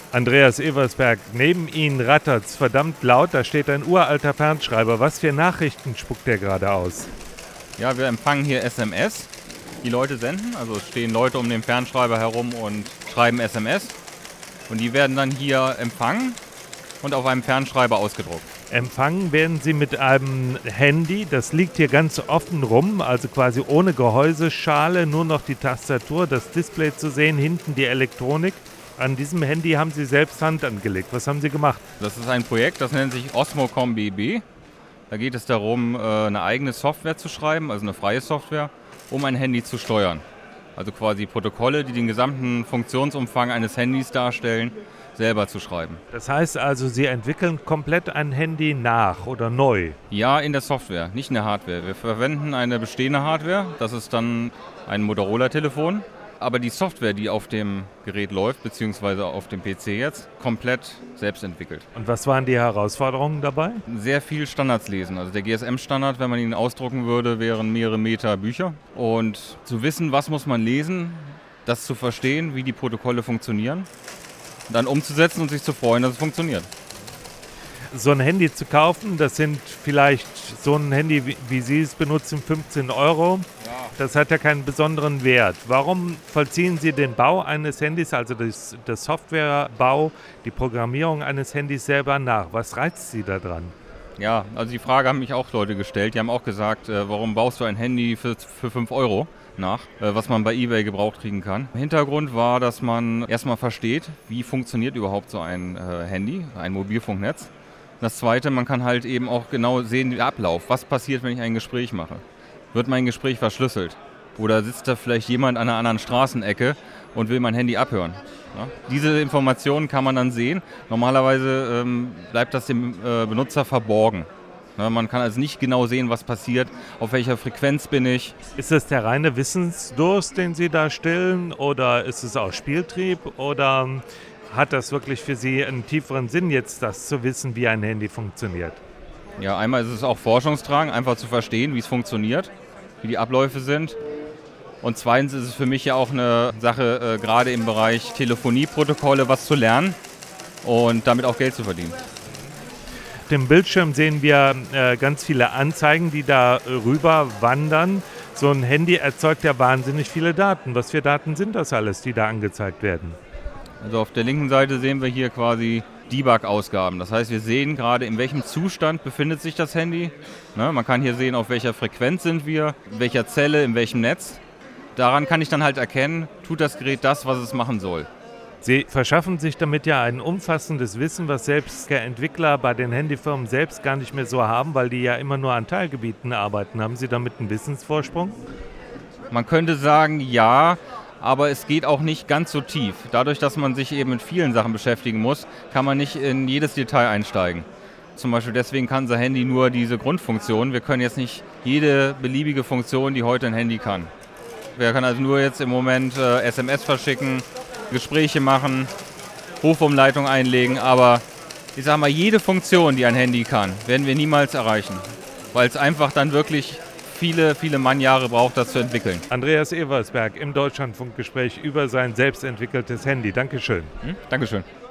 Andreas Eversberg, neben Ihnen rattert's verdammt laut, da steht ein uralter Fernschreiber. Was für Nachrichten spuckt der gerade aus? Ja, wir empfangen hier SMS. Die Leute senden, also es stehen Leute um den Fernschreiber herum und schreiben SMS. Und die werden dann hier empfangen und auf einem Fernschreiber ausgedruckt. Empfangen werden Sie mit einem Handy, das liegt hier ganz offen rum, also quasi ohne Gehäuseschale, nur noch die Tastatur, das Display zu sehen, hinten die Elektronik. An diesem Handy haben Sie selbst Hand angelegt. Was haben Sie gemacht? Das ist ein Projekt, das nennt sich Osmocom BB. Da geht es darum, eine eigene Software zu schreiben, also eine freie Software, um ein Handy zu steuern. Also quasi Protokolle, die den gesamten Funktionsumfang eines Handys darstellen, selber zu schreiben. Das heißt also, Sie entwickeln komplett ein Handy nach oder neu? Ja, in der Software, nicht in der Hardware. Wir verwenden eine bestehende Hardware, das ist dann ein Motorola-Telefon. Aber die Software, die auf dem Gerät läuft, beziehungsweise auf dem PC jetzt, komplett selbst entwickelt. Und was waren die Herausforderungen dabei? Sehr viel Standards lesen. Also der GSM-Standard, wenn man ihn ausdrucken würde, wären mehrere Meter Bücher. Und zu wissen, was muss man lesen, das zu verstehen, wie die Protokolle funktionieren, dann umzusetzen und sich zu freuen, dass es funktioniert. So ein Handy zu kaufen, das sind vielleicht so ein Handy, wie Sie es benutzen, 15 €. Ja. Das hat ja keinen besonderen Wert. Warum vollziehen Sie den Bau eines Handys, also der Softwarebau, die Programmierung eines Handys selber nach? Was reizt Sie daran? Ja, also die Frage haben mich auch Leute gestellt. Die haben auch gesagt, warum baust du ein Handy für 5 € nach, was man bei eBay gebraucht kriegen kann. Hintergrund war, dass man erstmal versteht, wie funktioniert überhaupt so ein Handy, ein Mobilfunknetz. Das Zweite, man kann halt eben auch genau sehen, den Ablauf. Was passiert, wenn ich ein Gespräch mache? Wird mein Gespräch verschlüsselt? Oder sitzt da vielleicht jemand an einer anderen Straßenecke und will mein Handy abhören? Ja? Diese Informationen kann man dann sehen. Normalerweise bleibt das dem Benutzer verborgen. Ja, man kann also nicht genau sehen, was passiert, auf welcher Frequenz bin ich. Ist das der reine Wissensdurst, den Sie da stillen, oder ist es auch Spieltrieb, oder hat das wirklich für Sie einen tieferen Sinn, jetzt das zu wissen, wie ein Handy funktioniert? Ja, einmal ist es auch Forschungsdrang, einfach zu verstehen, wie es funktioniert, wie die Abläufe sind. Und zweitens ist es für mich ja auch eine Sache, gerade im Bereich Telefonieprotokolle was zu lernen und damit auch Geld zu verdienen. Auf dem Bildschirm sehen wir ganz viele Anzeigen, die da rüber wandern. So ein Handy erzeugt ja wahnsinnig viele Daten. Was für Daten sind das alles, die da angezeigt werden? Also auf der linken Seite sehen wir hier quasi Debug-Ausgaben. Das heißt, wir sehen gerade, in welchem Zustand befindet sich das Handy. Ne, man kann hier sehen, auf welcher Frequenz sind wir, in welcher Zelle, in welchem Netz. Daran kann ich dann halt erkennen, tut das Gerät das, was es machen soll. Sie verschaffen sich damit ja ein umfassendes Wissen, was selbst Entwickler bei den Handyfirmen selbst gar nicht mehr so haben, weil die ja immer nur an Teilgebieten arbeiten. Haben Sie damit einen Wissensvorsprung? Man könnte sagen, ja, aber es geht auch nicht ganz so tief. Dadurch, dass man sich eben mit vielen Sachen beschäftigen muss, kann man nicht in jedes Detail einsteigen. Zum Beispiel deswegen kann unser Handy nur diese Grundfunktion. Wir können jetzt nicht jede beliebige Funktion, die heute ein Handy kann. Wir können also nur jetzt im Moment SMS verschicken, Gespräche machen, Rufumleitung einlegen, aber ich sage mal, jede Funktion, die ein Handy kann, werden wir niemals erreichen, weil es einfach dann wirklich viele, viele Mannjahre braucht, das zu entwickeln. Andreas Eversberg im Deutschlandfunkgespräch über sein selbstentwickeltes Handy. Dankeschön. Dankeschön.